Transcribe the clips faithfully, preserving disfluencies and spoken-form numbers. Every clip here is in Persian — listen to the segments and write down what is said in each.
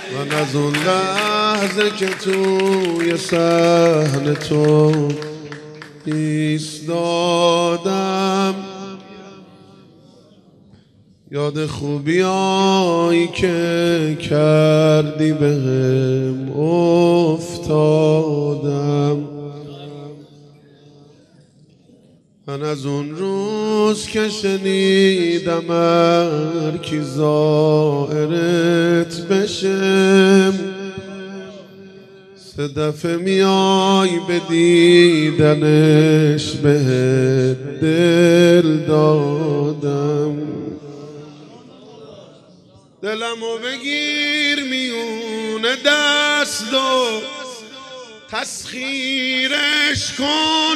من از اون لحظه که توی صحن تو ایستادم یاد خوبیایی که کردی بهم افتادم. من از اون روز که شنیدم هر کی زائرت بشم سه دفعه میای به دیدنش بهت دل دادم. دلمو بگیر میونه دست و تسخیرش کن،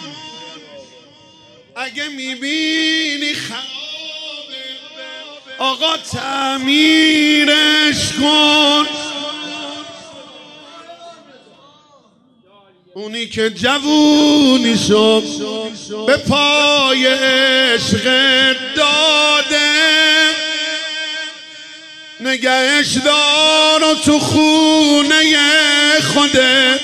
اگه میبینی خرابه آقا تعمیرش کن. اونی که جوونیشو به پای عشق داده نگهش دار و تو خونه خودت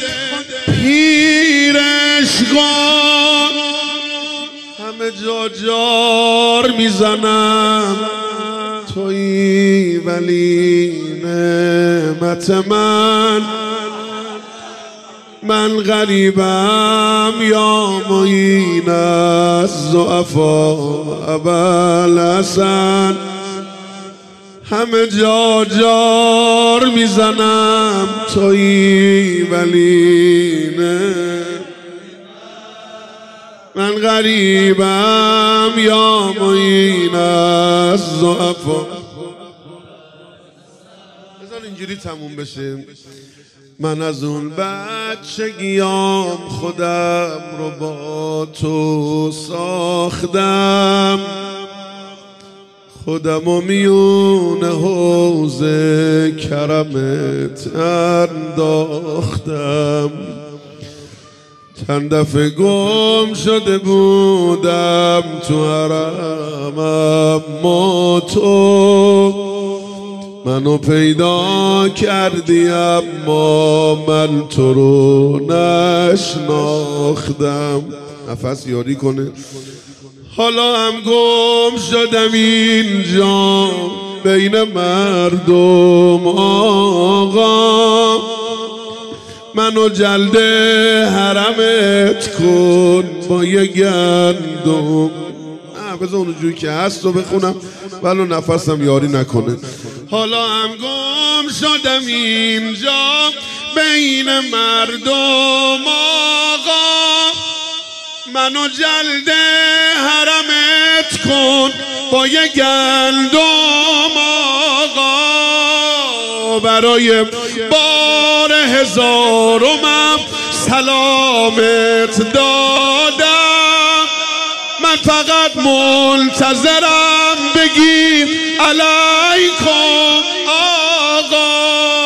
پیرش کن. همه جا جار میزنم تویی ولی نعمت من، من غریبم یا معین از ضعفا ابوالحسن. همه جا جار میزنم تویی ولی نه، من غریبم یا معین از ضعفا. بذار اینجوری تموم بشه. من از اون بچگیام خودم رو با تو ساختم، خودم و میون حوض کرمت انداختم. چند دفعه گم شده بودم تو حرم، اما تو منو پیدا کردی، اما من تو رو نشناختم. نفس یاری کنه. حالا هم گم شدم اینجا بین مردم، آقا منو جلد حرمت کن با یه گندم. بذار اونجوری که هست رو بخونم ولو نفسم یاری نکنه. حالا هم گم شدم اینجا بین مردم، آقا منو جلد حرمت کن با یه گندم. آقا برای بار هزارمم سلامت دادم، من فقط منتظرم بگی علیکم آقا.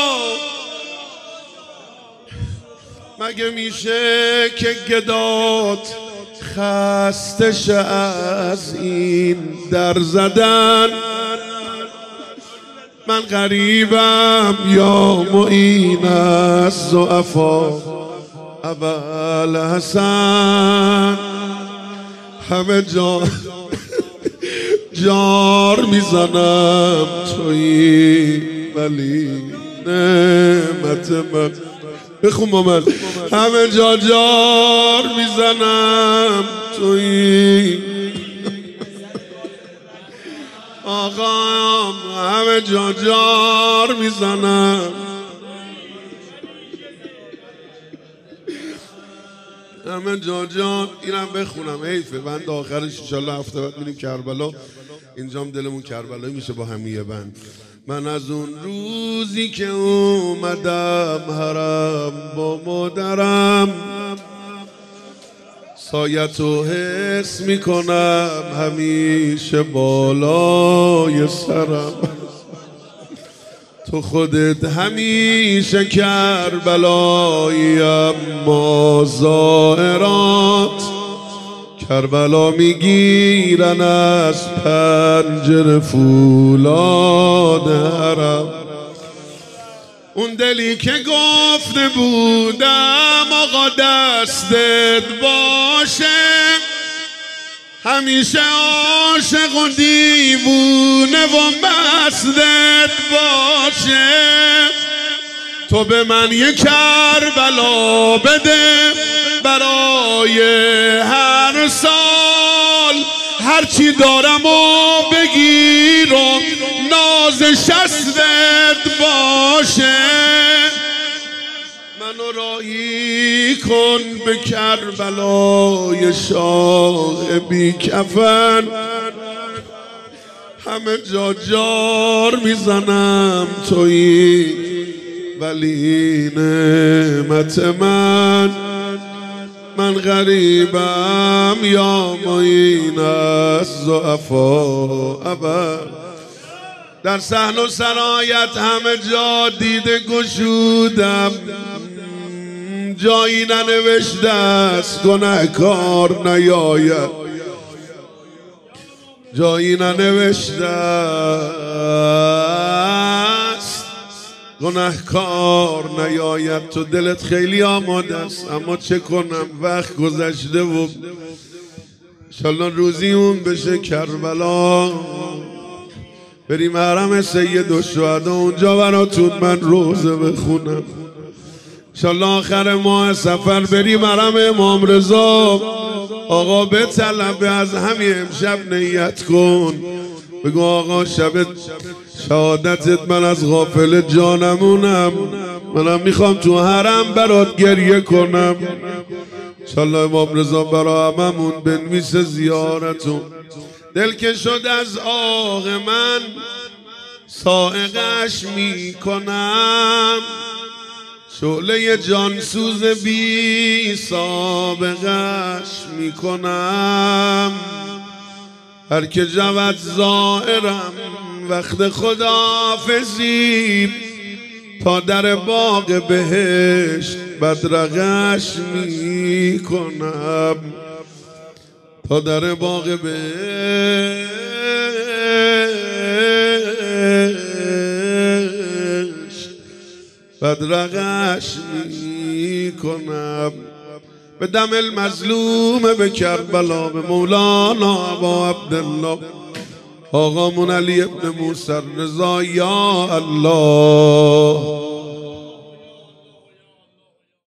مگه میشه که گدات خسته شه از این در زدن؟ من غریبم یا معین از ضعفا ابوالحسن. همه جا جار میزنم تویی ولی نعمت من. بخون با من. همه جا جار میزنم تویی آقا، همه جا جار میزنم. همه جا جار. اینم بخونم حیفه بند آخرش انشالله هفته بعد میریم کربلا، اینجام دلمون کربلایی میشه با همیه بند. من از اون روزی که اومدم حرم با مادرم سایتو حس میکنم همیشه بالای سرم. تو خودت همیشه کربلایی، اما زائرات کربلا میگیرن از پنجره فولاد حرم. اون دلی که گفته بودم آقا دستت باشه، همیشه عاشق و دیوونه و مستت باشه. تو به من یک کربلا بده برای هر سال، هرچی دارم و بگیر و ناز شستت باشه. منو راهی کن به کربلای شاه بی کفن، همه جا جار میزنم تویی ولی نعمت من. من غریبم یا معین از ضعفا ابد، در صحن و سرایت همه جا دیده گشودم، جایی ننوشته است گنهکار نیاید، جایی ننوشته است گنهکار نیاید. تو دلت خیلی آماده است، اما چه کنم وقت گذشته و انشالله روزی اون بشه کربلا، بریم حرم سید الشهدا، اونجا براتون من روزه بخونم. انشالله آخر ماه سفر بریم حرم امام رضا. آقا به طلب از همین امشب نیت کن، بگو آقا شب شهادتت من از غافل جانمونم، منم میخوام تو حرم برات گریه کنم. انشالله امام رضا برا هممون بنویس زیارتون. دل که شد از آق من صاعقش میکنم، شعله جانسوز بی سابقش میکنم. هر که جود زائرم وقت خداحافظی، تا در باغ بهشت بدرقش میکنم، تا در باغ بهشت بدرقش میکنم. به دم المظلوم به کربلا، به مولانا ابا عبدالله آقامون علی ابن موسی رضا یا الله.